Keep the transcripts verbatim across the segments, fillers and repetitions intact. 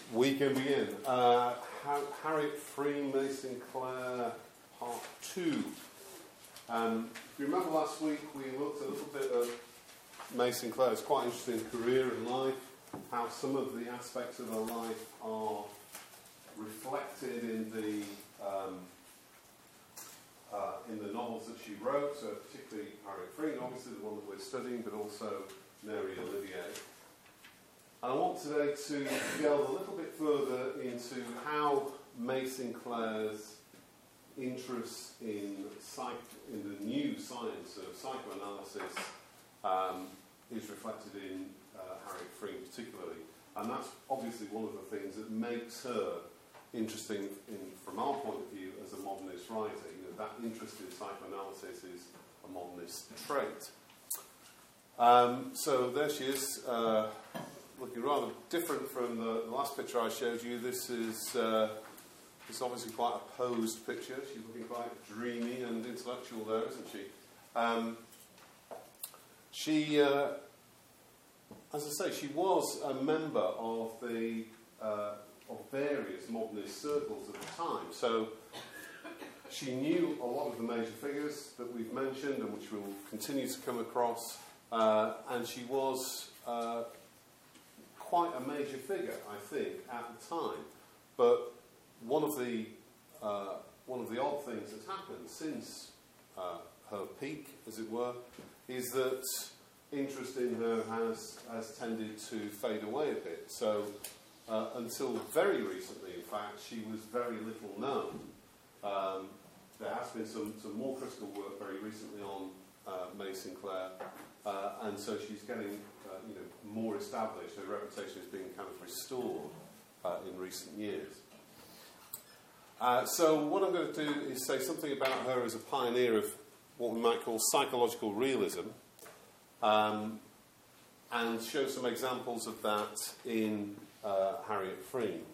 We can begin. Uh, Harriet Freme, May Sinclair, part two. Um, if you remember last week, we looked a little bit at May Sinclair's quite interesting career and life, how some of the aspects of her life are reflected in the um, uh, in the novels that she wrote, so particularly Harriet Freme, obviously the one that we're studying, but also Mary Olivier. And I want today to delve a little bit further into how May Sinclair's interest in psych in the new science of psychoanalysis um, is reflected in uh, Harriet Freme particularly. And that's obviously one of the things that makes her interesting in, from our point of view as a modernist writer. You know, that interest in psychoanalysis is a modernist trait. Um, so there she is. Uh, Looking rather different from the, the last picture I showed you. This is uh, it's obviously quite a posed picture. She's looking quite dreamy and intellectual there, isn't she? Um, she, uh, as I say, she was a member of the uh, of various modernist circles at the time. So she knew a lot of the major figures that we've mentioned and which we'll continue to come across. Uh, and she was Uh, quite a major figure, I think, at the time. But one of the uh, one of the odd things that's happened since uh, her peak, as it were, is that interest in her has has tended to fade away a bit. So uh, until very recently, in fact, she was very little known. Um, there has been some, some more critical work very recently on uh, May Sinclair, uh, and so she's getting Uh, you know, more established. Her reputation is being kind of restored uh, in recent years. Uh, so what I'm going to do is say something about her as a pioneer of what we might call psychological realism, um, and show some examples of that in uh, Harriet Freme.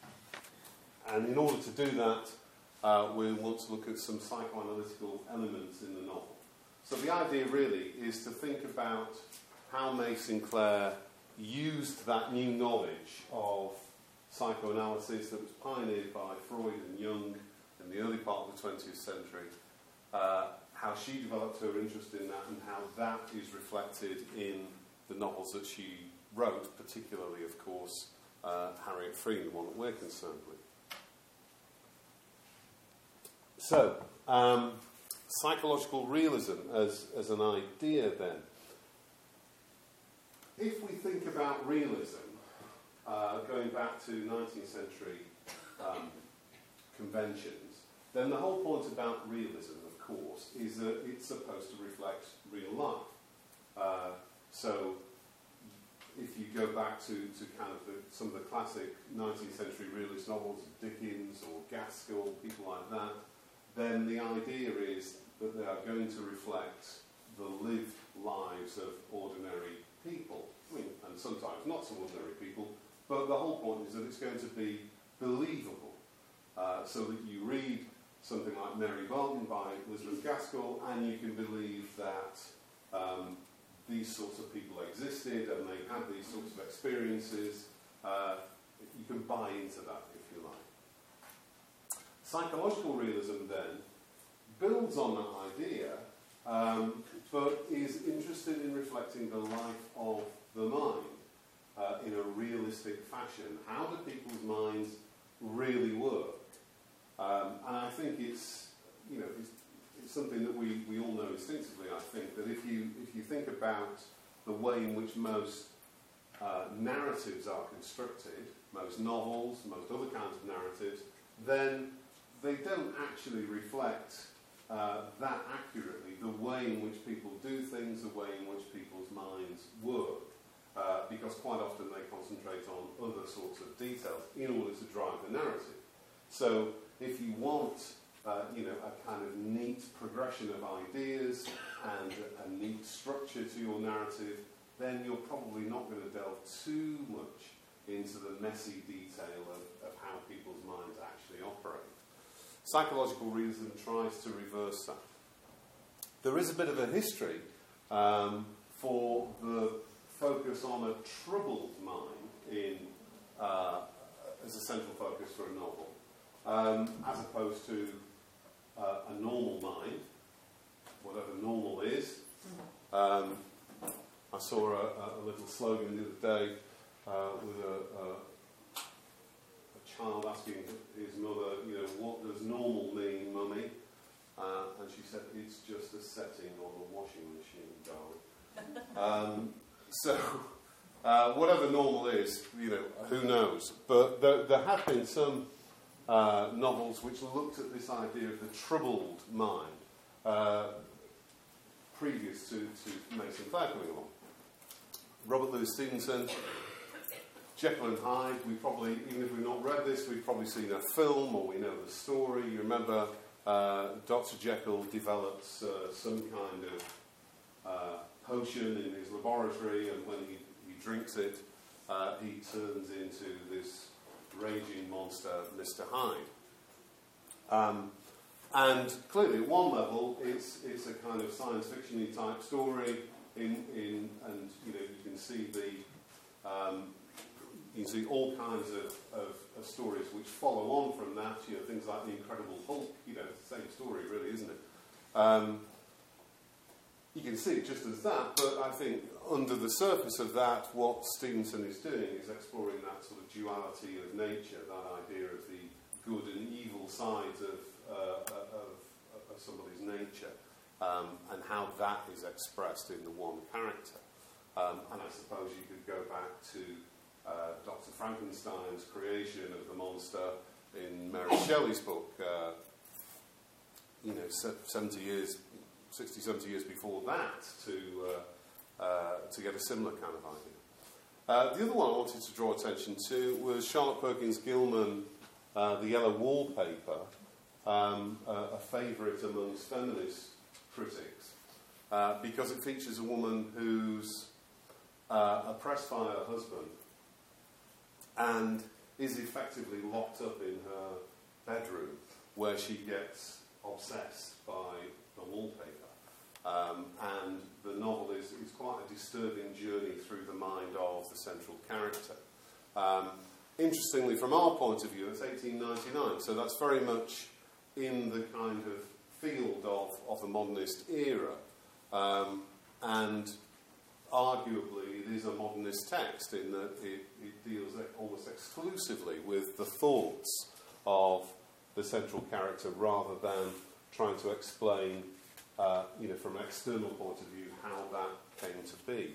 And in order to do that, uh, we want to look at some psychoanalytical elements in the novel. So the idea really is to think about how May Sinclair used that new knowledge of psychoanalysis that was pioneered by Freud and Jung in the early part of the twentieth century, uh, how she developed her interest in that and how that is reflected in the novels that she wrote, particularly, of course, uh, Harriet Freme, the one that we're concerned with. So, um, psychological realism as, as an idea then. If we think about realism, uh, going back to nineteenth century um, conventions, then the whole point about realism, of course, is that it's supposed to reflect real life. Uh, so if you go back to, to kind of the, some of the classic nineteenth century realist novels, Dickens or Gaskell, people like that, then the idea is that they are going to reflect the lived lives of ordinary people, I mean, and sometimes not so ordinary people, but the whole point is that it's going to be believable, uh, so that you read something like Mary Barton by Elizabeth Gaskell and you can believe that um, these sorts of people existed and they had these sorts of experiences. Uh, you can buy into that, if you like. Psychological realism, then, builds on that idea, Um, but is interested in reflecting the life of the mind uh, in a realistic fashion. How do people's minds really work? Um, and I think it's, you know, it's, it's something that we, we all know instinctively, I think, that if you, if you think about the way in which most uh, narratives are constructed, most novels, most other kinds of narratives, then they don't actually reflect Uh, that accurately the way in which people do things, the way in which people's minds work, uh, because quite often they concentrate on other sorts of details in order to drive the narrative. So if you want uh, you know, a kind of neat progression of ideas and a, a neat structure to your narrative, then you're probably not going to delve too much into the messy detail of, of how people's minds actually operate. Psychological realism tries to reverse that. There is a bit of a history um, for the focus on a troubled mind in uh, um, as opposed to uh, a normal mind, whatever normal is. Um, I saw a, a little slogan the other day uh, with a, a, a child asking his mother, you know, what does normal mean, Mummy? Uh, and she said, it's just a setting on a washing machine, darling. um, so, uh, whatever normal is, you know, who knows? But there, there have been some uh, novels which looked at this idea of the troubled mind uh, previous to, to Mason Clare coming along. Robert Louis Stevenson, Jekyll and Hyde, we probably, even if we've not read this, we've probably seen a film or we know the story. You remember uh, Doctor Jekyll develops uh, some kind of uh, potion in his laboratory, and when he, he drinks it, uh, he turns into this raging monster, Mister Hyde. Um, and clearly, at one level, it's it's a kind of science fiction-y type story. In in and you know you can see the um, you can see all kinds of, of, of stories which follow on from that. You know, things like the Incredible Hulk. You know, it's the same story, really, isn't it? Um, you can see it just as that, but I think under the surface of that, what Stevenson is doing is exploring that sort of duality of nature, that idea of the good and evil sides of uh, of, of somebody's nature. Um, and how that is expressed in the one character. Um, and I suppose you could go back to uh, Doctor Frankenstein's creation of the monster in Mary Shelley's book, uh, you know, seventy years, sixty, seventy years before that, to uh, uh, to get a similar kind of idea. Uh, the other one I wanted to draw attention to was Charlotte Perkins Gilman, uh, The Yellow Wallpaper, um, uh, a favourite amongst feminists critics, uh, because it features a woman who's uh, oppressed by her husband and is effectively locked up in her bedroom, where she gets obsessed by the wallpaper. Um, and the novel is, is quite a disturbing journey through the mind of the central character. Um, interestingly, from our point of view, it's eighteen ninety-nine, so that's very much in the kind of field of, of the modernist era, um, and arguably it is a modernist text in that it, it deals almost exclusively with the thoughts of the central character rather than trying to explain, uh, you know, from an external point of view how that came to be.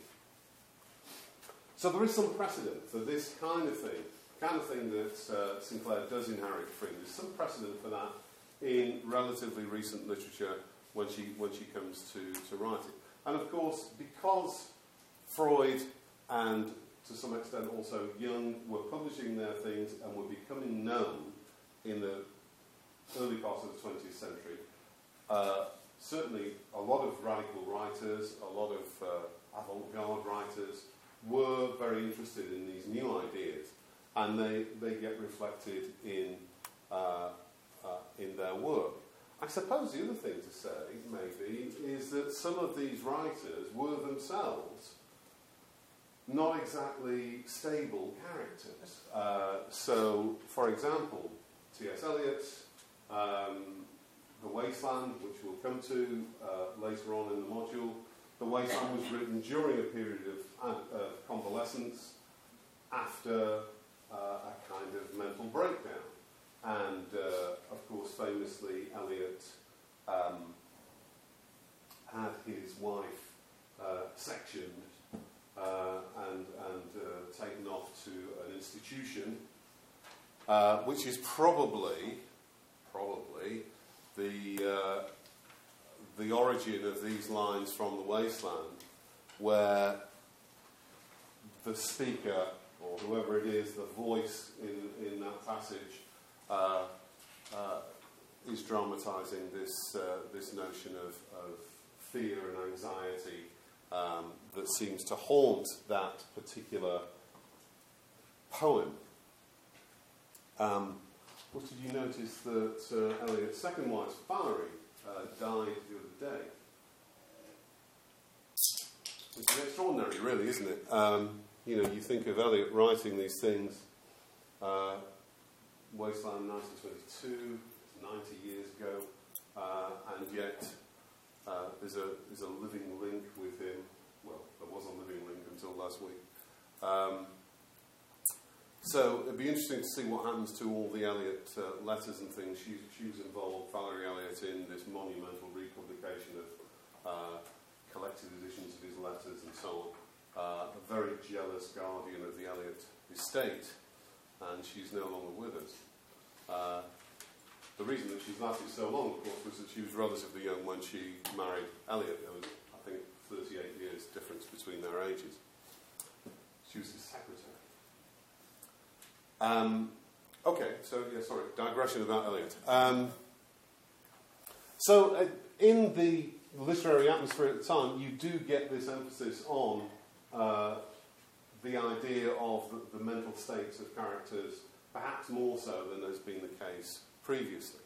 So there is some precedent for this kind of thing, the kind of thing that uh, Sinclair does in Harriet Free. There's some precedent for that in relatively recent literature when she when she comes to, to write it. And of course, because Freud and to some extent also Jung were publishing their things and were becoming known in the early parts of the twentieth century, uh, certainly a lot of radical writers, a lot of uh, avant-garde writers were very interested in these new ideas, and they, they get reflected in uh, Uh, in their work. I suppose the other thing to say, maybe, is that some of these writers were themselves not exactly stable characters. Uh, so, for example, T S Eliot, um, The Wasteland, which we'll come to uh, later on in the module, The Wasteland was written during a period of uh, convalescence after uh, a kind of mental breakdown. And, uh, of course, famously, Eliot um, had his wife uh, sectioned uh, and, and uh, taken off to an institution, uh, which is probably, probably the uh, the origin of these lines from The Wasteland, where the speaker, or whoever it is, the voice in, in that passage, Uh, uh, is dramatising this uh, this notion of, of fear and anxiety um, that seems to haunt that particular poem. Um, what did you notice that uh, Eliot's second wife, Valerie, uh, died the other day? Which is extraordinary, really, isn't it? Um, you know, you think of Eliot writing these things Uh, Wasteland nineteen twenty-two, ninety years ago, uh, and yet uh, there's a there's a living link with him. Well, there was a living link until last week. Um, so it'd be interesting to see what happens to all the Eliot uh, letters and things. She, she was involved, Valerie Eliot, in this monumental republication of uh, collected editions of his letters and so on. Uh, a very jealous guardian of the Eliot estate, and she's no longer with us. Uh, the reason that she's lasted so long, of course, was that she was relatively young when she married Eliot. There was, I think, thirty-eight years difference between their ages. She was his secretary. Um, okay, so, yeah, sorry, digression about Eliot. Um, so, uh, in the literary atmosphere at the time, you do get this emphasis on uh, the idea of the, the mental states of characters, perhaps more so than has been the case previously.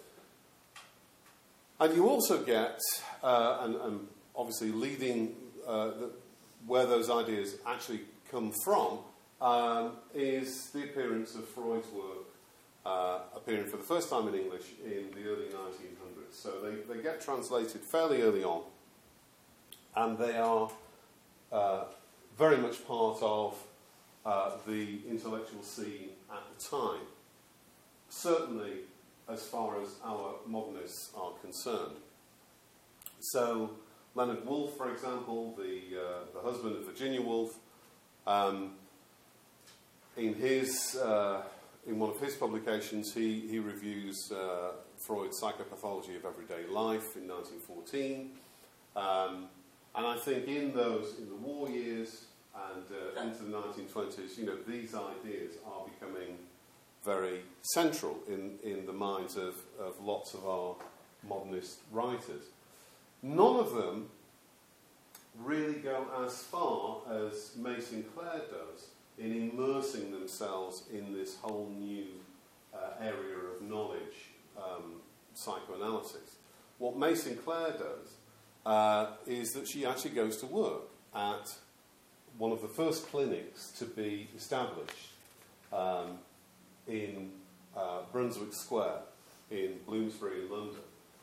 And you also get, uh, and, and obviously leading uh, the, where those ideas actually come from, um, is the appearance of Freud's work, uh, appearing for the first time in English in the early nineteen hundreds. So they, they get translated fairly early on, and they are uh, very much part of uh, the intellectual scene at the time. Certainly as far as our modernists are concerned. So Leonard Woolf, for example, the, uh, the husband of Virginia Woolf, um, in his uh, in one of his publications, he, he reviews uh, Freud's Psychopathology of Everyday Life in nineteen fourteen. Um, and I think in those, in the war years and uh, into the nineteen twenties, you know, these ideas are becoming very central in, in the minds of, of lots of our modernist writers. None of them really go as far as May Sinclair does in immersing themselves in this whole new uh, area of knowledge, um, psychoanalysis. What May Sinclair does uh, is that she actually goes to work at one of the first clinics to be established um, in uh, Brunswick Square in Bloomsbury in London.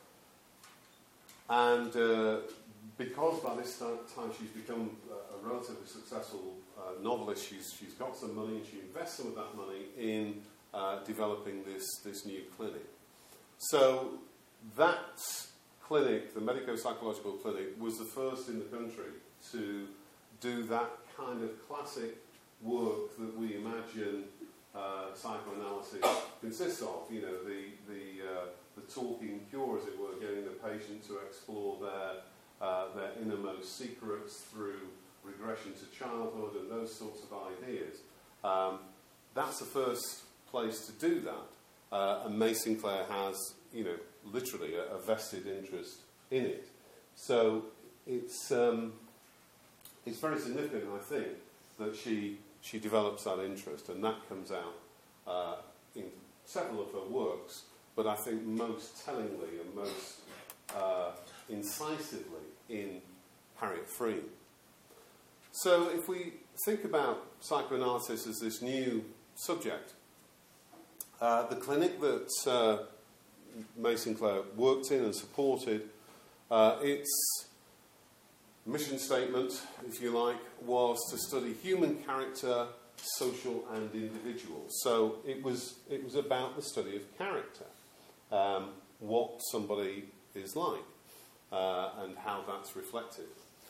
And uh, because by this time she's become a relatively successful uh, novelist, she's, she's got some money and she invests some of that money in uh, developing this, this new clinic. So that clinic, the medico-psychological clinic, was the first in the country to do that kind of classic work that we imagine uh, psychoanalysis consists of. You know, the, the, uh, the talking cure, as it were, getting the patient to explore their Uh, their innermost secrets through regression to childhood and those sorts of ideas. Um, that's the first place to do that. Uh, and May Sinclair has, you know, literally a, a vested interest in it. So it's um, it's very significant, I think, that she she develops that interest, and that comes out uh, in several of her works. But I think most tellingly and most uh, incisively in Harriet Freme. So if we think about psychoanalysis as this new subject, uh, the clinic that uh, May Sinclair worked in and supported, uh, its mission statement, if you like, was to study human character, social and individual. So it was, it was about the study of character, um, what somebody is like. Uh, and how that's reflected.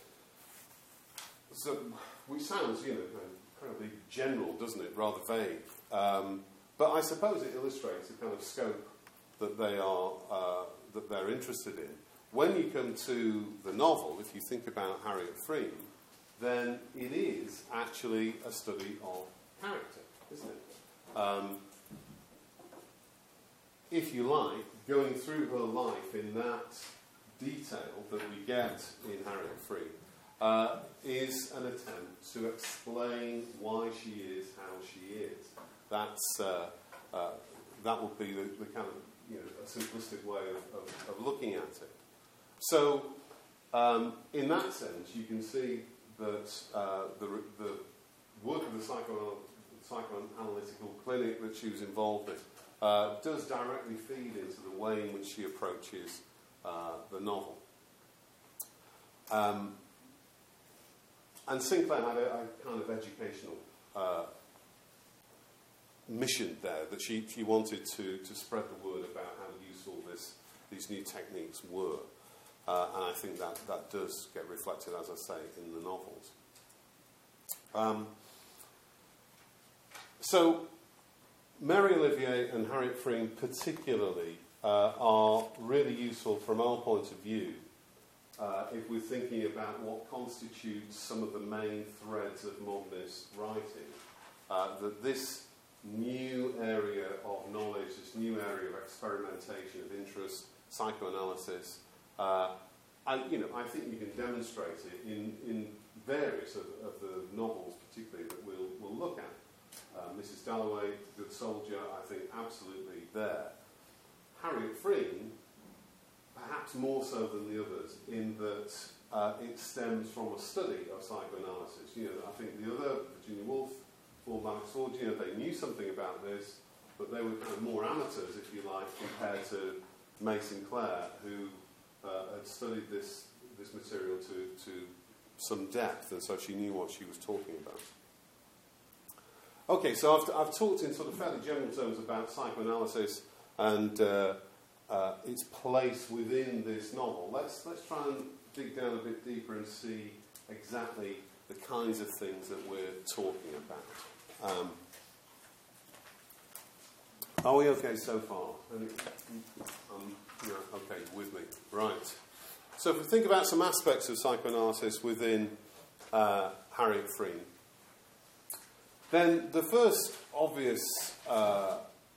So, which sounds, you know, incredibly general, doesn't it? Rather vague. Um, but I suppose it illustrates the kind of scope that they are, uh, that they're interested in. When you come to the novel, if you think about Harriet Freme, then it is actually a study of character, isn't it? Um, if you like, going through her life in that detail that we get in Harriet Freme uh, is an attempt to explain why she is how she is. That's uh, uh, that would be the, the kind of, you know, a simplistic way of, of, of looking at it. So, um, in that sense, you can see that uh, the, the work of the psychoanal- psychoanalytical clinic that she was involved in uh, does directly feed into the way in which she approaches uh, the novel. Um, and Sinclair had a, a kind of educational uh, mission there, that she, she wanted to, to spread the word about how useful this, these new techniques were. Uh, and I think that, that does get reflected, as I say, in the novels. Um, so, Mary Olivier and Harriet Freeman particularly uh, are really useful from our point of view uh, if we're thinking about what constitutes some of the main threads of modernist writing. Uh, that this new area of knowledge, this new area of experimentation, of interest, psychoanalysis, uh, I, you know, I think you can demonstrate it in, in various of, of the novels, particularly that we'll, we'll look at. Uh, Missus Dalloway, The Good Soldier, I think absolutely there. Harriet Freeman, perhaps more so than the others, in that uh, it stems from a study of psychoanalysis. You know, I think the other, Virginia Woolf, Paul Maxford, you know, they knew something about this, but they were kind of more amateurs, if you like, compared to May Sinclair, who uh, had studied this this material to, to some depth, and so she knew what she was talking about. Okay, so I've, I've talked in sort of fairly general terms about psychoanalysis and uh, uh, its place within this novel. Let's let's try and dig down a bit deeper and see exactly the kinds of things that we're talking about. Um, are we okay so far? Um, yeah, okay, with me. Right. So if we think about some aspects of psychoanalysis within uh, Harriet Freeman, then the first obvious uh,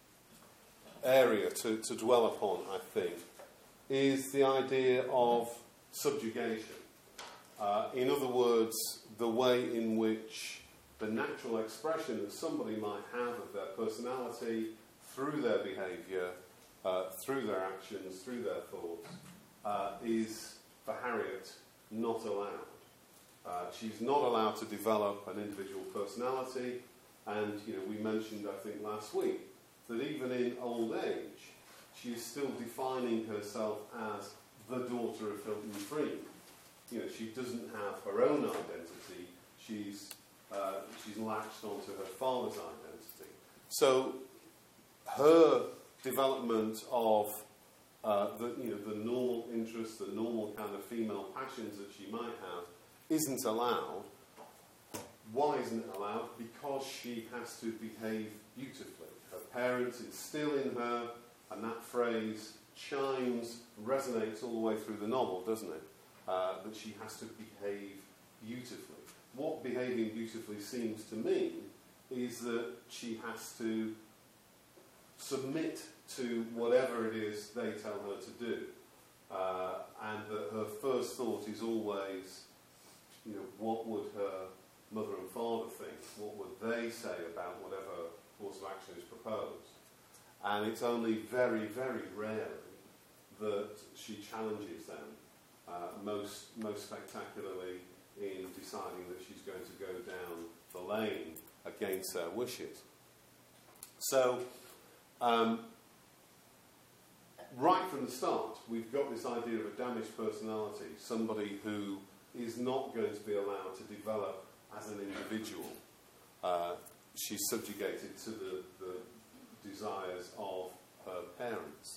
area to, to dwell upon, I think, is the idea of subjugation. Uh, in other words, the way in which the natural expression that somebody might have of their personality through their behaviour, uh, through their actions, through their thoughts, uh, is, for Harriet, not allowed. Uh, she's not allowed to develop an individual personality, and you know, we mentioned, I think, last week, that even in old age, she is still defining herself as the daughter of Hilton Freeman. You know, she doesn't have her own identity. She's uh, she's latched onto her father's identity. So her development of uh, the you know the normal interests, the normal kind of female passions that she might have, isn't allowed. Why isn't it allowed? Because she has to behave beautifully. Her parents instill in her, and that phrase chimes, resonates all the way through the novel, doesn't it? Uh, that she has to behave beautifully. What behaving beautifully seems to mean is that she has to submit to whatever it is they tell her to do. Uh, and that her first thought is always, you know, what would her mother and father think? What would they say about whatever course of action is proposed? And it's only very, very rarely that she challenges them, uh, most, most spectacularly in deciding that she's going to go down the lane against their wishes. So, um, right from the start, we've got this idea of a damaged personality, somebody who is not going to be allowed to develop as an individual. Uh, she's subjugated to the, the desires of her parents.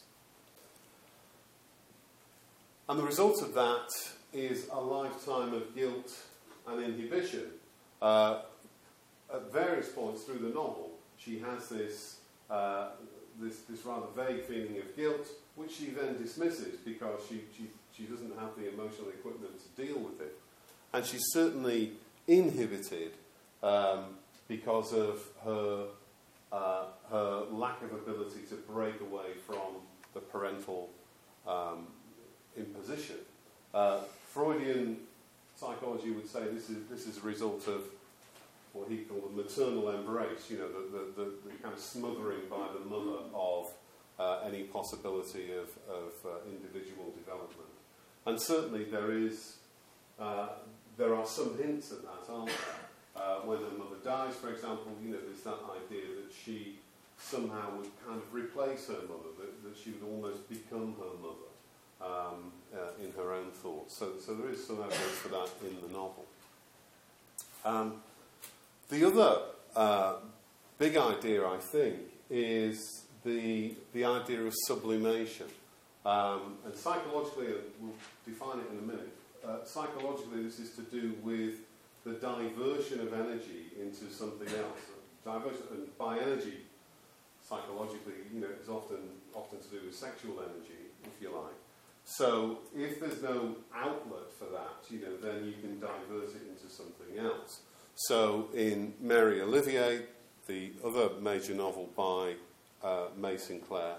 And the result of that is a lifetime of guilt and inhibition. Uh, at various points through the novel, she has this, uh, this, this rather vague feeling of guilt, which she then dismisses because she, she, she doesn't have the emotional equipment to deal with it. And she's certainly inhibited um, because of her, uh, her lack of ability to break away from the parental um, imposition. Uh, Freudian psychology would say this is this is a result of what he called the maternal embrace, you know, the, the, the, the kind of smothering by the mother of uh, any possibility of, of uh, individual development. And certainly there is, uh, there are some hints at that, aren't there? Uh, when her mother dies, for example, you know, there's that idea that she somehow would kind of replace her mother, that, that she would almost become her mother um, uh, in her own thoughts. So, so there is some evidence for that in the novel. Um, the other uh, big idea, I think, is the the idea of sublimation. Um, and psychologically, and we'll define it in a minute, uh, psychologically this is to do with the diversion of energy into something else. Diversion, and by energy, psychologically, you know, it's often often to do with sexual energy, if you like. So if there's no outlet for that, you know, then you can divert it into something else. So in Mary Olivier, the other major novel by uh, May Sinclair,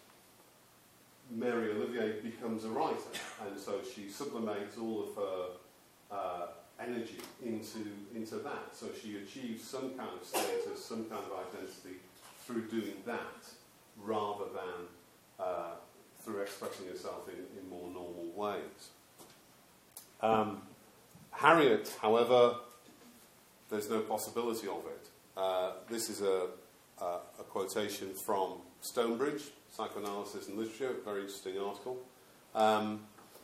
Mary Olivier becomes a writer, and so she sublimates all of her uh, energy into into that. So she achieves some kind of status, some kind of identity through doing that, rather than uh, through expressing herself in, in more normal ways. Um, Harriet, however, there's no possibility of it. Uh, this is a, a, a quotation from Stonebridge, Psychoanalysis and Literature, a very interesting article. Um,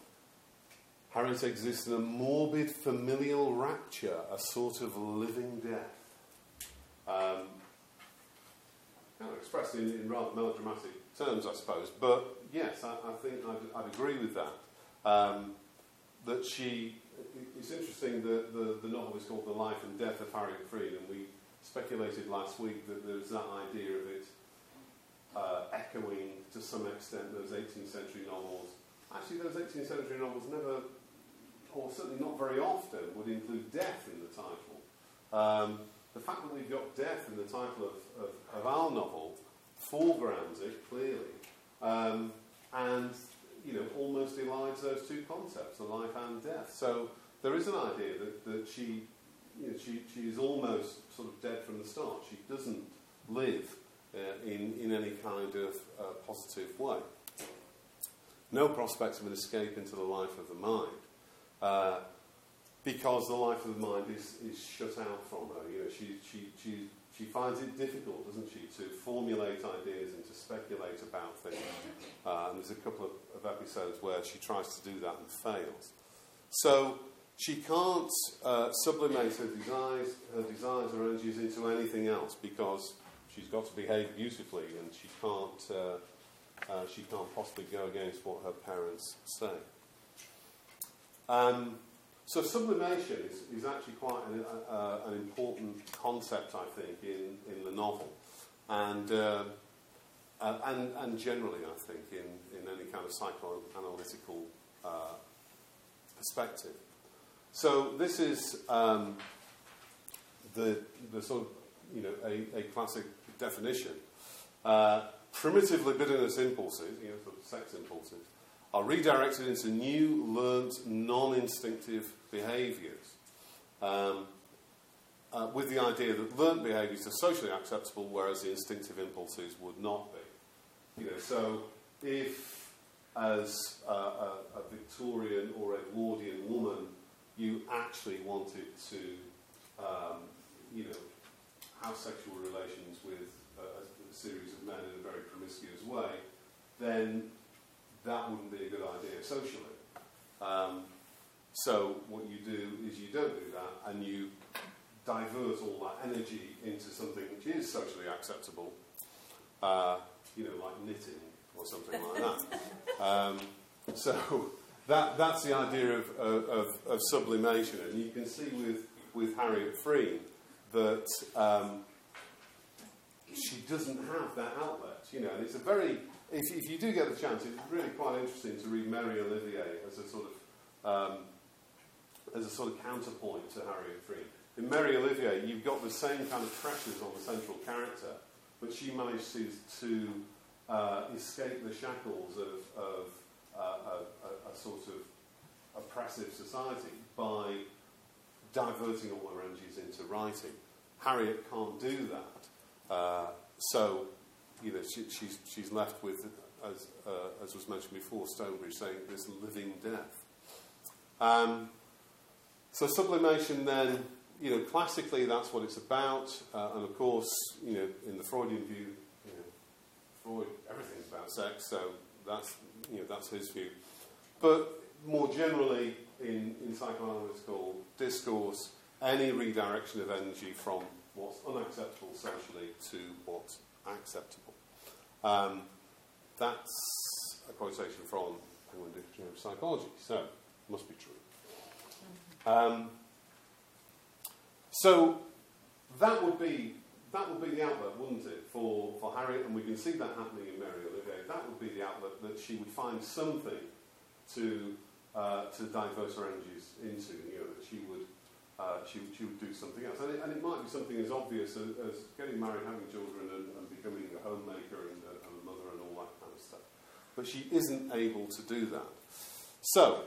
Harriet exists in a morbid familial rapture, a sort of living death. Um, kind of expressed in, in rather melodramatic terms, I suppose, but yes, I, I think I'd, I'd agree with that. Um, that she, it's interesting that the, the novel is called The Life and Death of Harriet Freed, and we speculated last week that there's that idea of it uh, echoing to some extent those eighteenth century novels. Actually, those eighteenth century novels never, or certainly not very often, would include death in the title. Um, the fact that we've got death in the title of, of, of our novel foregrounds it clearly, um, and you know, almost elides those two concepts, the life and death. So there is an idea that, that she, you know, she, she is almost sort of dead from the start. She doesn't live uh, in, in any kind of uh, positive way. No prospects of an escape into the life of the mind, uh, because the life of the mind is, is shut out from her. You know, she, she, she, she finds it difficult, doesn't she, to formulate ideas and to speculate about things. Uh, and there's a couple of, of episodes where she tries to do that and fails. So she can't uh, sublimate her desires, her desires or energies into anything else, because she's got to behave beautifully, and she can't uh, uh, she can't possibly go against what her parents say. Um, so sublimation is, is actually quite an, uh, an important concept, I think, in, in the novel, and uh, uh, and and generally, I think, in, in any kind of psychoanalytical uh, perspective. So this is um, the the sort of, you know, a, a classic definition. Uh, primitive libidinous impulses, you know, sort of sex impulses, are redirected into new, learnt, non-instinctive behaviours, um, uh, with the idea that learnt behaviours are socially acceptable, whereas the instinctive impulses would not be. You know, so if, as a, a, a Victorian or Edwardian woman, you actually wanted to, um, you know, have sexual relations with a, a series of men in a very promiscuous way, then that wouldn't be a good idea socially. Um, so what you do is you don't do that, and you divert all that energy into something which is socially acceptable, uh, you know, like knitting or something like that. Um, so that that's the idea of, of, of sublimation, and you can see with, with Harriet Freed that um, she doesn't have that outlet, you know, and it's a very, if, if you do get the chance, it's really quite interesting to read Mary Olivier as a sort of, um, as a sort of counterpoint to Harriet Freed. In Mary Olivier, you've got the same kind of pressures on the central character, but she manages to, to uh, escape the shackles of, of uh, a, a, a sort of oppressive society by diverting all her energies into writing. Harriet can't do that. Uh, so, you know, she, she's, she's left with, as, uh, as was mentioned before, Stonebridge saying this living death. Um, so sublimation then, you know, classically that's what it's about. Uh, and of course, you know, in the Freudian view, you know, about sex, so that's, you know, that's his view. But more generally, in, in psychoanalytical discourse, any redirection of energy from what's unacceptable socially to what's acceptable. Um, that's a quotation from Penguin Dictionary of Psychology, so must be true. Um, so that would be that would be the outlet, wouldn't it, for, for Harriet, and we can see that happening in Mary Olivier. That would be the outlet that she would find something to uh, to divert her energies into. You know, that she would uh, she she would do something else, and it, and it might be something as obvious as, as getting married, having children, and, and becoming a homemaker and a, and a mother and all that kind of stuff. But she isn't able to do that. So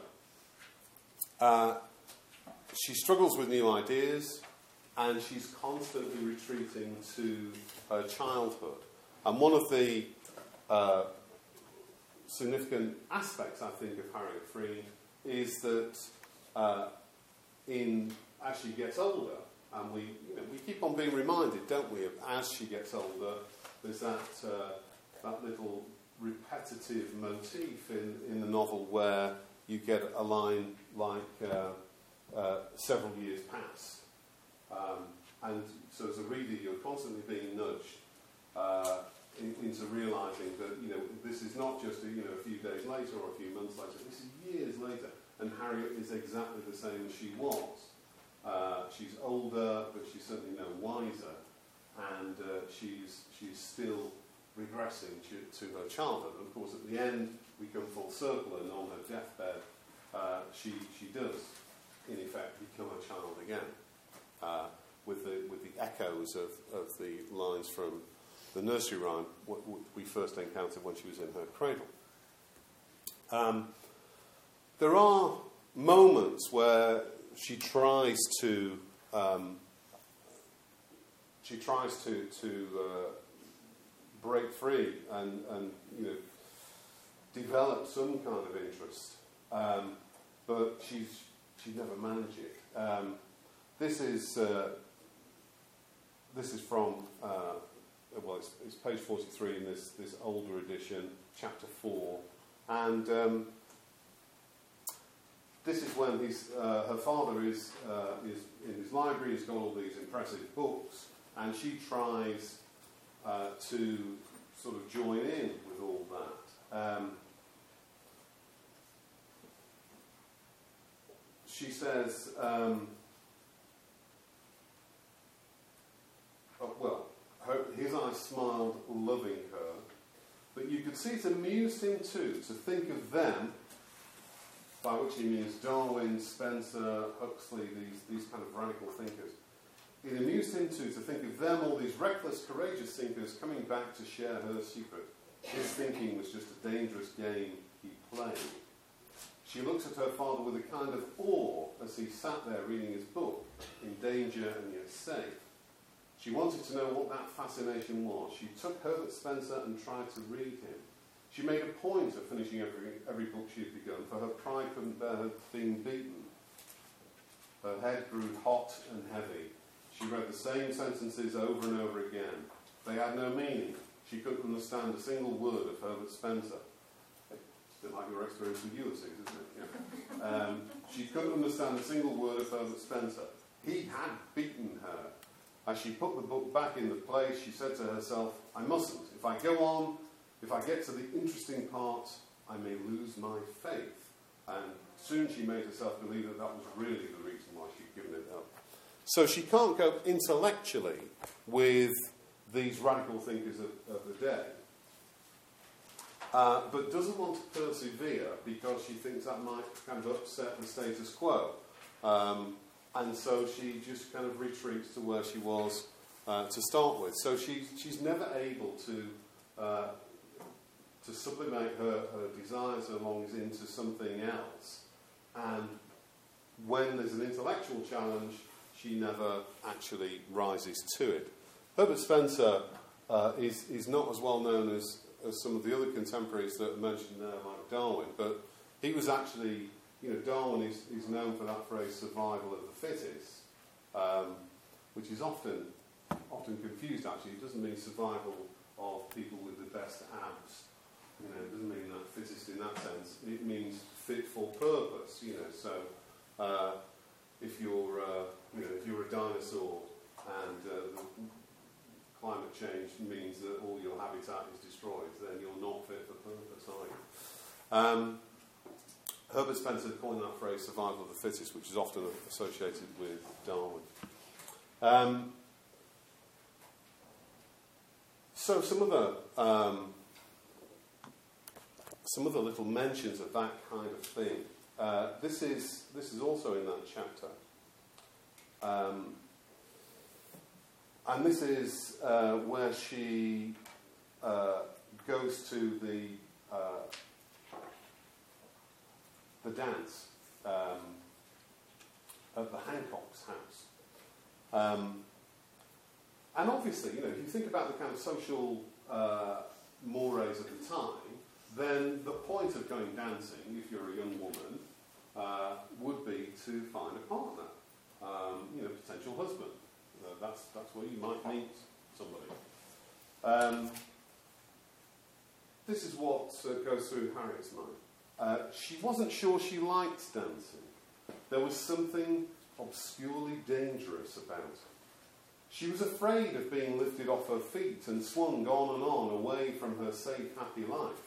uh, she struggles with new ideas. And she's constantly retreating to her childhood. And one of the uh, significant aspects, I think, of Harriet Free is that uh, in as she gets older, and we you know, we keep on being reminded, don't we, of as she gets older, there's that uh, that little repetitive motif in, in the novel where you get a line like uh, uh, several years pass. Um, and so as a reader, you're constantly being nudged uh, in, into realising that, you know, this is not just a, you know, a few days later or a few months later. This is years later. And Harriet is exactly the same as she was. Uh, she's older, but she's certainly no wiser. And uh, she's she's still regressing to, to her childhood. And of course, at the end, we come full circle, and on her deathbed, uh, she, she does, in effect, become a child again. Uh, with the with the echoes of, of the lines from the nursery rhyme what, what we first encountered when she was in her cradle. Um, there are moments where she tries to um, she tries to to uh, break free and, and you know develop some kind of interest, um, but she's she never managed it. Um, This is uh, this is from uh, well, it's, it's page forty-three in this this older edition, chapter four, and um, this is when his uh, her father is uh, is in his library. He's got all these impressive books, and she tries uh, to sort of join in with all that. Um, she says. Um, Oh, well, her, his eyes smiled, loving her, but you could see it amused him too to think of them, by which he means Darwin, Spencer, Huxley, these, these kind of radical thinkers. It amused him too to think of them, all these reckless, courageous thinkers, coming back to share her secret. His thinking was just a dangerous game he played. She looked at her father with a kind of awe as he sat there reading his book, in danger and yet safe. She wanted to know what that fascination was. She took Herbert Spencer and tried to read him. She made a point of finishing every, every book she had begun, for her pride couldn't bear her being beaten. Her head grew hot and heavy. She read the same sentences over and over again. They had no meaning. She couldn't understand a single word of Herbert Spencer. It's a bit like your experience with Ulysses, isn't it? Yeah. Um, she couldn't understand a single word of Herbert Spencer. He had beaten her. As she put the book back in the place, she said to herself, I mustn't. If I go on, if I get to the interesting part, I may lose my faith. And soon she made herself believe that that was really the reason why she'd given it up. So she can't go intellectually with these radical thinkers of, of the day, uh, but doesn't want to persevere because she thinks that might kind of upset the status quo. Um, And so she just kind of retreats to where she was uh, to start with. So she's, she's never able to uh, to sublimate her, her desires, her longings into something else. And when there's an intellectual challenge, she never actually rises to it. Herbert Spencer uh, is, is not as well known as, as some of the other contemporaries that are mentioned there, like Darwin, but he was actually... You know, Darwin is, is known for that phrase, survival of the fittest, um, which is often often confused, actually. It doesn't mean survival of people with the best abs you know, it doesn't mean that fittest in that sense. It means fit for purpose, you know. So uh, if you're, uh, you know, if you're a dinosaur and uh, the climate change means that all your habitat is destroyed, then you're not fit for purpose, are you? Um, Herbert Spencer coined that phrase, survival of the fittest, which is often associated with Darwin. Um, so some other um, some other little mentions of that kind of thing. Uh, this is this is also in that chapter, um, and this is uh, where she uh, goes to the uh, the dance um, at the Hancock's house. Um, and obviously, you know, if you think about the kind of social uh, mores of the time, then the point of going dancing, if you're a young woman, uh, would be to find a partner, um, you know, potential husband. Uh, that's, that's where you might meet somebody. Um, this is what uh, goes through Harriet's mind. Uh, she wasn't sure she liked dancing. There was something obscurely dangerous about it. She was afraid of being lifted off her feet and swung on and on away from her safe, happy life.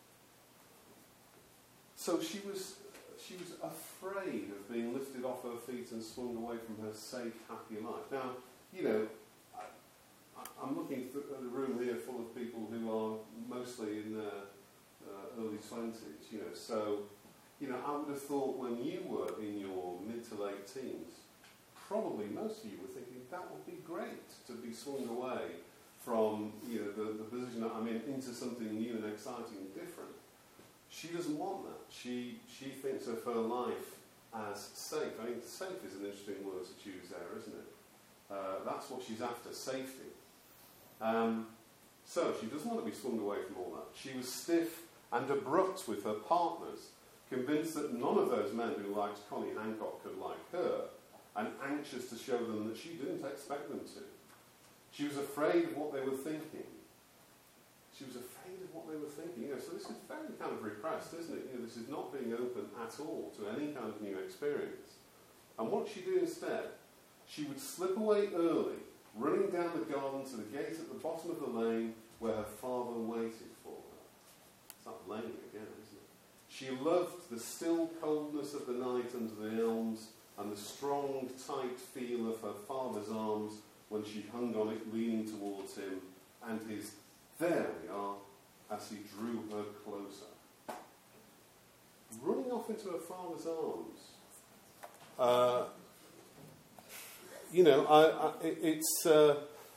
So she was, she was afraid of being lifted off her feet and swung away from her safe, happy life. Now, you know, I, I'm looking at a room here full of people who are mostly in their uh, early twenties, you know, so, you know, I would have thought when you were in your mid to late teens, probably most of you were thinking that would be great to be swung away from, you know, the, the position that I'm in into something new and exciting and different. She doesn't want that. She she thinks of her life as safe. I mean, safe is an interesting word to choose there, isn't it? Uh, that's what she's after, safety. Um, so she doesn't want to be swung away from all that. She was stiff and abrupt with her partners, convinced that none of those men who liked Connie Hancock could like her, and anxious to show them that she didn't expect them to. She was afraid of what they were thinking. She was afraid of what they were thinking. You know, so this is very kind of repressed, isn't it? You know, this is not being open at all to any kind of new experience. And what she'd do instead, she would slip away early, running down the garden to the gate at the bottom of the lane where her father waited for her. It's that lane again, isn't it? She loved the still coldness of the night under the elms and the strong, tight feel of her father's arms when she hung on it, leaning towards him, and his "there we are," as he drew her closer. Running off into her father's arms. Uh, you know, I, I, it's uh,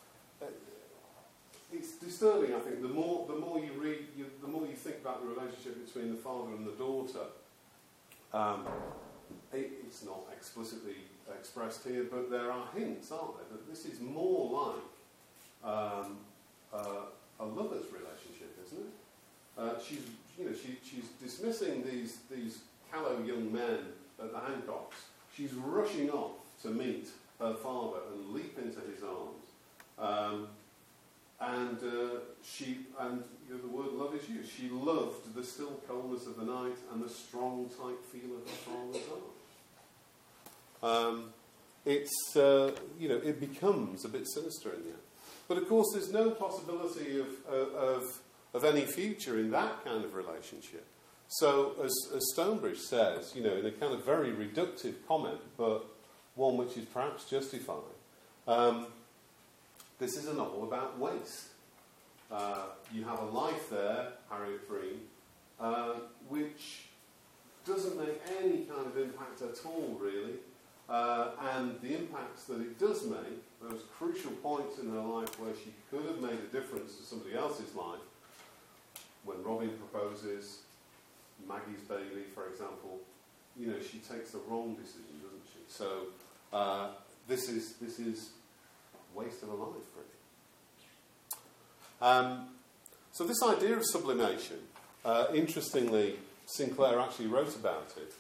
it's disturbing. I think the more the more you read, you, the more you think about the relationship between the father and the daughter. Um, it, it's not explicitly expressed here, but there are hints, aren't there, that this is more like um, uh, a lover's relationship, isn't it? Uh, she's, you know, she, she's dismissing these these callow young men at the Hancocks. She's rushing off to meet her father and leap into his arms. Um, and uh, she, and you know, the word love is used. She loved the still coldness of the night and the strong, tight feel of her father's arms. Um, it's, uh, you know, it becomes a bit sinister in the end. But of course, there's no possibility of, uh, of, of any future in that kind of relationship. So, as, as Stonebridge says, you know, in a kind of very reductive comment, but one which is perhaps justified, um, this is a novel about waste. Uh, you have a life there, Harriet Freme, uh, which doesn't make any kind of impact at all, really. Uh, and the impacts that it does make, those crucial points in her life where she could have made a difference to somebody else's life, when Robin proposes, Maggie's baby, for example, you know, she takes the wrong decision, doesn't she? So uh, this is this is waste of a life, really. Um, so this idea of sublimation, uh, interestingly, Sinclair actually wrote about it.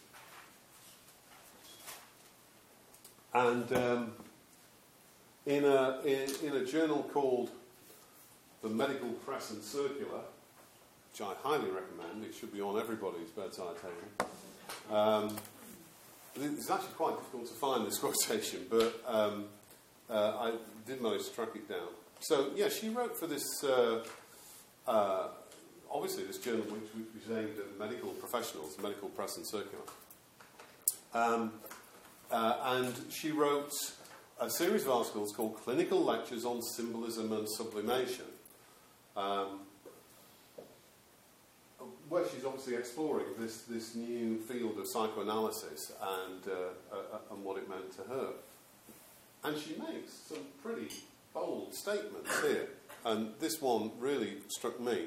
And um, in, a, in, in a journal called the Medical Press and Circular, which I highly recommend. It should be on everybody's bedside table. Um, it's actually quite difficult to find this quotation, but um, uh, I did manage to track it down. So, yeah, she wrote for this, uh, uh, obviously this journal which, which was aimed at medical professionals, Medical Press and Circular. Um, uh, and she wrote a series of articles called Clinical Lectures on Symbolism and Sublimation, um, where she's obviously exploring this, this new field of psychoanalysis and, uh, uh, and what it meant to her. And she makes some pretty bold statements here, and this one really struck me.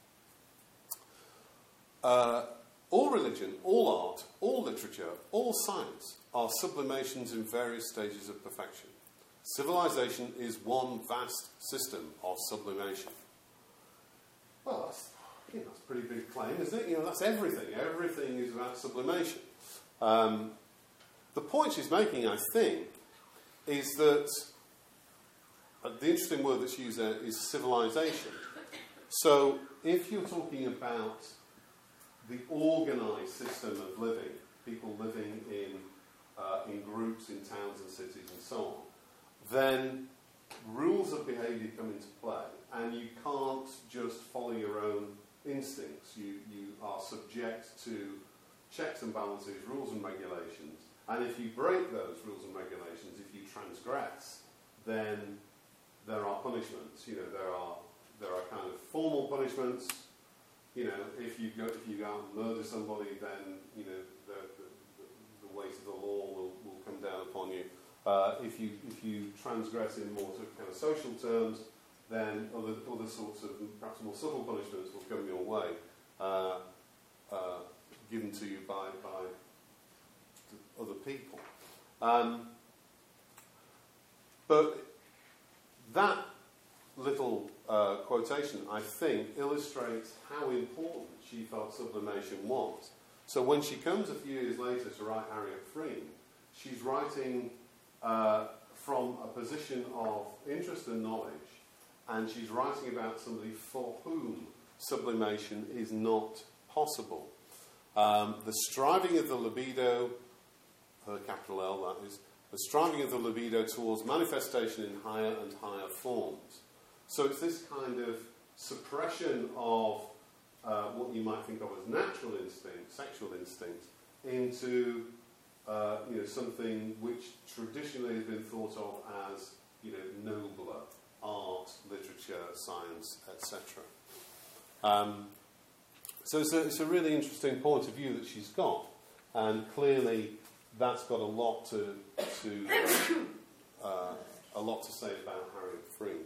Uh, all religion, all art, all literature, all science are sublimations in various stages of perfection. Civilization is one vast system of sublimation. Well, that's, you know, that's a pretty big claim, isn't it? You know, that's everything. Everything is about sublimation. Um, the point she's making, I think, is that uh, the interesting word that's used there is civilization. So, if you're talking about the organised system of living, people living in uh, in groups, in towns and cities and so on, then rules of behaviour come into play, and you can't just follow your own instincts. You, you are subject to checks and balances, rules and regulations, and if you break those rules and regulations, if you transgress, then there are punishments. You know, there are there are kind of formal punishments. You know, if you go if you go out and murder somebody, then you know the the, the weight of the law will, will come down upon you. Uh, if you if you transgress in more sort of kind of social terms, then other other sorts of perhaps more subtle punishments will come your way, uh, uh, given to you by by other people. Um, but that little uh, quotation, I think, illustrates how important she felt sublimation was. So when she comes a few years later to write Harriet Freem, she's writing uh, from a position of interest and knowledge, and she's writing about somebody for whom sublimation is not possible. Um, the striving of the libido, her capital L that is, the striving of the libido towards manifestation in higher and higher forms. So it's this kind of suppression of uh, what you might think of as natural instinct, sexual instinct, into uh, you know something which traditionally has been thought of as you know nobler, art, literature, science, et cetera. Um, so it's a, it's a really interesting point of view that she's got, and clearly that's got a lot to to uh, a lot to say about Harriet Freem.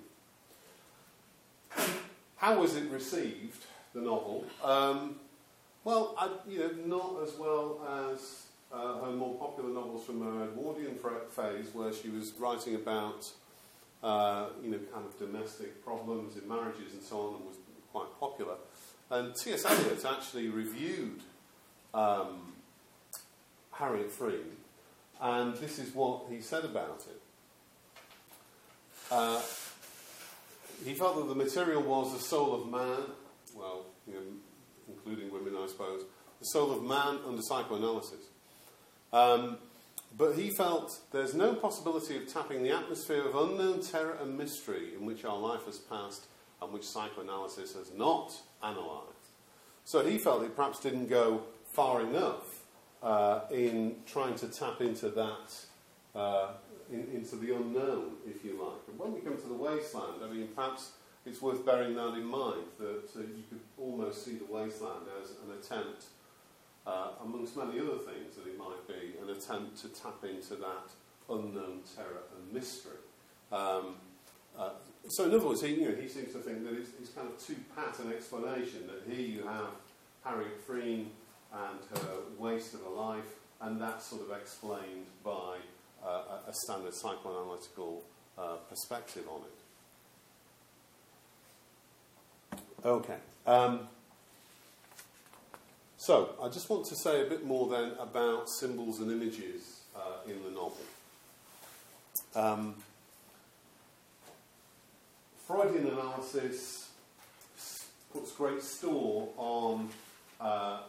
How was it received, the novel? Um, well, I, you know, not as well as uh, her more popular novels from her Edwardian phase, where she was writing about, uh, you know, kind of domestic problems in marriages and so on, and was quite popular. And T S Eliot actually reviewed um, Harriet Freem, and this is what he said about it. Uh, He felt that the material was the soul of man, well, you know, including women, I suppose, the soul of man under psychoanalysis. Um, but he felt there's no possibility of tapping the atmosphere of unknown terror and mystery in which our life has passed and which psychoanalysis has not analysed. So he felt it perhaps didn't go far enough uh, in trying to tap into that uh, In, into the unknown, if you like. And when we come to The Wasteland, I mean, perhaps it's worth bearing that in mind, that uh, you could almost see The Wasteland as an attempt, uh, amongst many other things that it might be, an attempt to tap into that unknown terror and mystery. Um, uh, so in other words, he, you know, he seems to think that it's, it's kind of too pat an explanation, that here you have Harriet Freem and her waste of a life, and that's sort of explained by Uh, a standard psychoanalytical uh, perspective on it. Okay. Um, so, I just want to say a bit more then about symbols and images uh, in the novel. Um, Freudian analysis puts great store on uh,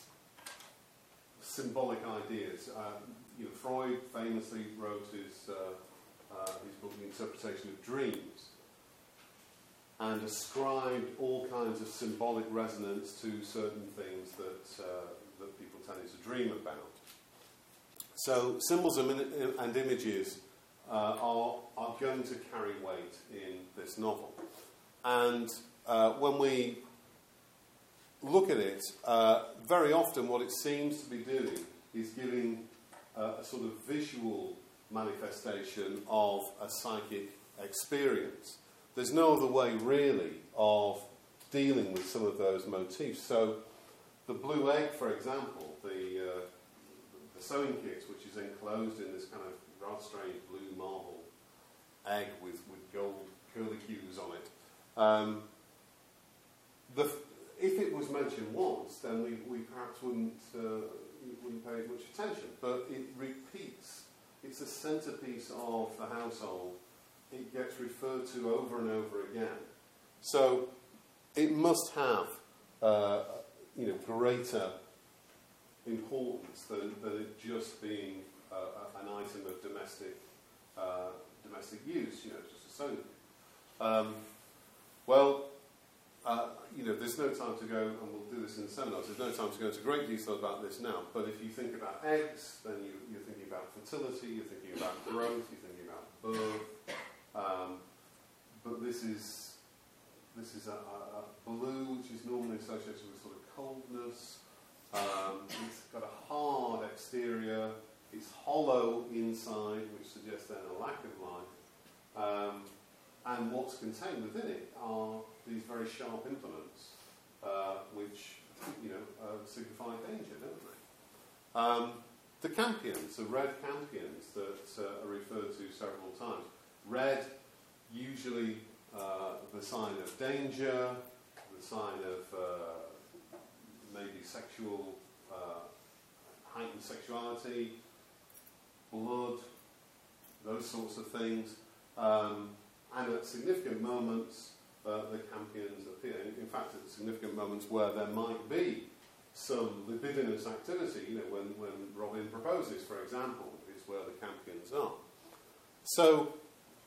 symbolic ideas. Uh, you know, Freud famously wrote his, uh, uh, his book, The Interpretation of Dreams, and ascribed all kinds of symbolic resonance to certain things that, uh, that people tended to dream about. So symbols and images uh, are, are going to carry weight in this novel. And uh, when we look at it, uh, very often what it seems to be doing is giving uh, a sort of visual manifestation of a psychic experience. There's no other way, really, of dealing with some of those motifs. So the blue egg, for example, the, uh, the sewing kit, which is enclosed in this kind of rather strange blue marble egg with, with gold curlicues on it. Um, the, if it was mentioned once, then we, we perhaps wouldn't, uh, wouldn't pay much attention. But it repeats. It's a centrepiece of the household. It gets referred to over and over again. So it must have uh, you know, greater importance than, than it just being uh, an item of domestic uh, domestic use. You know, just a sewing. Um, well, uh, you know, there's no time to go, and we'll do this in the seminars. There's no time to go into great detail about this now. But if you think about eggs, then you, you're thinking about fertility. You're thinking about growth. You're thinking about birth. Um, but this is this is a, a, a blue which is normally associated with sort of coldness. Um, it's got a hard exterior. It's hollow inside, which suggests then a lack of life. Um, and what's contained within it are these very sharp implements, uh, which you know uh, signify danger, don't they? Um, the campions, the red campions that uh, are referred to several times. Red, usually uh, the sign of danger, the sign of uh, maybe sexual, uh, heightened sexuality, blood, those sorts of things. Um, and at significant moments, uh, the campions appear. In, in fact, at significant moments where there might be some libidinous activity, you know, when, when Robin proposes, for example, is where the campions are. So,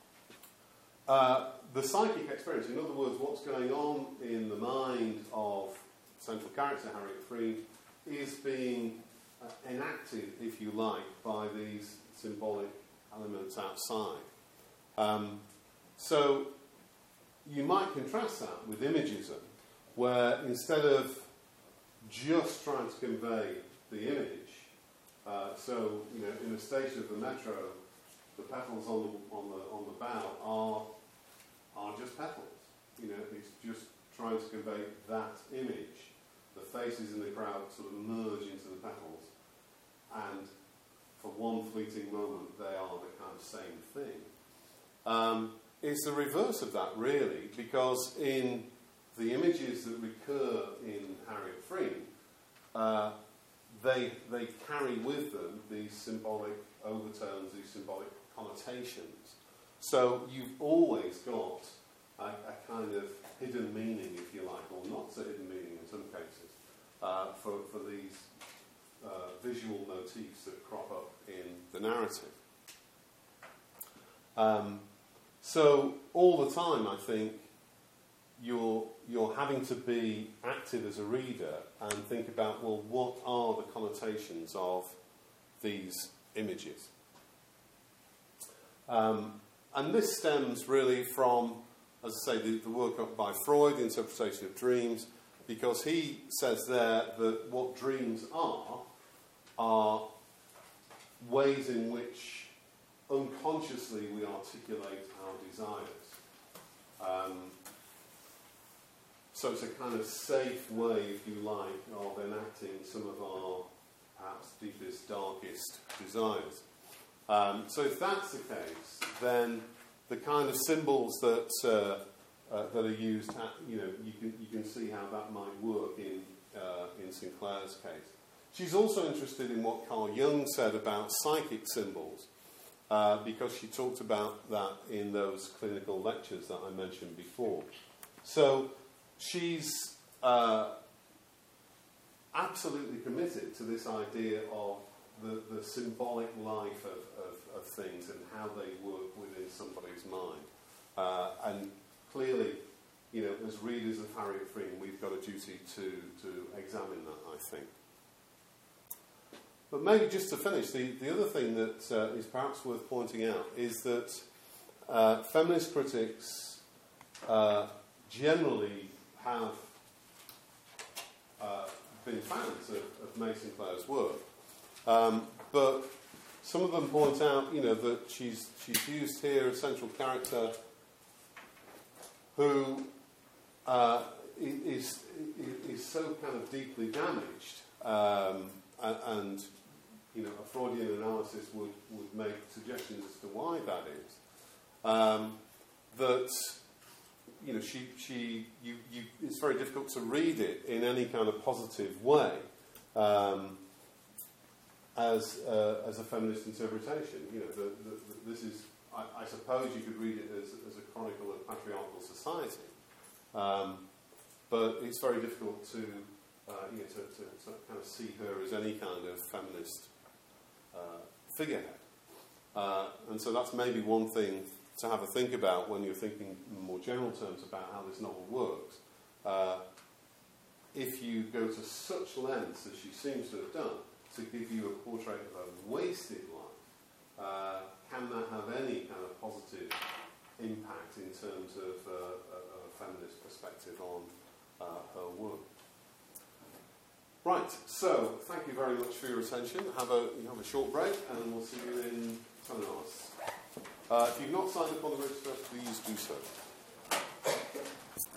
Uh, the psychic experience, in other words, what's going on in the mind of central character Harriet Freed, is being uh, enacted, if you like, by these symbolic elements outside. Um, so you might contrast that with Imagism, where instead of just trying to convey the image, uh, so you know, in a station of the metro, the petals on the on the on the bow are are just petals. You know, it's just trying to convey that image. The faces in the crowd sort of merge into the petals, and for one fleeting moment, they are the kind of same thing. Um, it's the reverse of that, really, because in the images that recur in Harriet Freed, uh, they they carry with them these symbolic overtones, these symbolic connotations. So you've always got a, a kind of hidden meaning, if you like, or not so hidden meaning in some cases, uh, for, for these uh, visual motifs that crop up in the narrative. Um, so all the time, I think, you're, you're having to be active as a reader and think about, well, what are the connotations of these images? Um, and this stems really from, as I say, the, the work by Freud, the interpretation of dreams, because he says there that what dreams are, are ways in which unconsciously we articulate our desires. Um, so it's a kind of safe way, if you like, of enacting some of our perhaps deepest, darkest desires. Um, so if that's the case, then the kind of symbols that uh, uh, that are used, you know, you can you can see how that might work in uh, in Sinclair's case. She's also interested in what Carl Jung said about psychic symbols, uh, because she talked about that in those clinical lectures that I mentioned before. So she's uh, absolutely committed to this idea of the, the symbolic life of, of, of things and how they work within somebody's mind. Uh, and clearly, you know, as readers of Harriet Freeman, we've got a duty to, to examine that, I think. But maybe just to finish, the, the other thing that uh, is perhaps worth pointing out is that uh, feminist critics uh, generally have uh, been fans of, of May Sinclair's work. Um, but some of them point out, you know, that she's, she's used here a central character who uh, is, is so kind of deeply damaged, um, and, and you know, a Freudian analysis would, would make suggestions as to why that is. Um, that you know, she, she, you, you, it's very difficult to read it in any kind of positive way um, as uh, as a feminist interpretation. You know, the, the, the, this is, I, I suppose, you could read it as, as a chronicle of patriarchal society, um, but it's very difficult to, uh, you know, to, to, to kind of see her as any kind of feminist uh, figurehead. Uh, and so that's maybe one thing to have a think about when you're thinking in more general terms about how this novel works. Uh, if you go to such lengths as she seems to have done to give you a portrait of a wasted life, uh, can that have any kind of positive impact in terms of uh, a, a feminist perspective on uh, her work? Right, so thank you very much for your attention. Have a, you have a short break and we'll see you in ten hours. Uh, if you've not signed up on the register, please do so.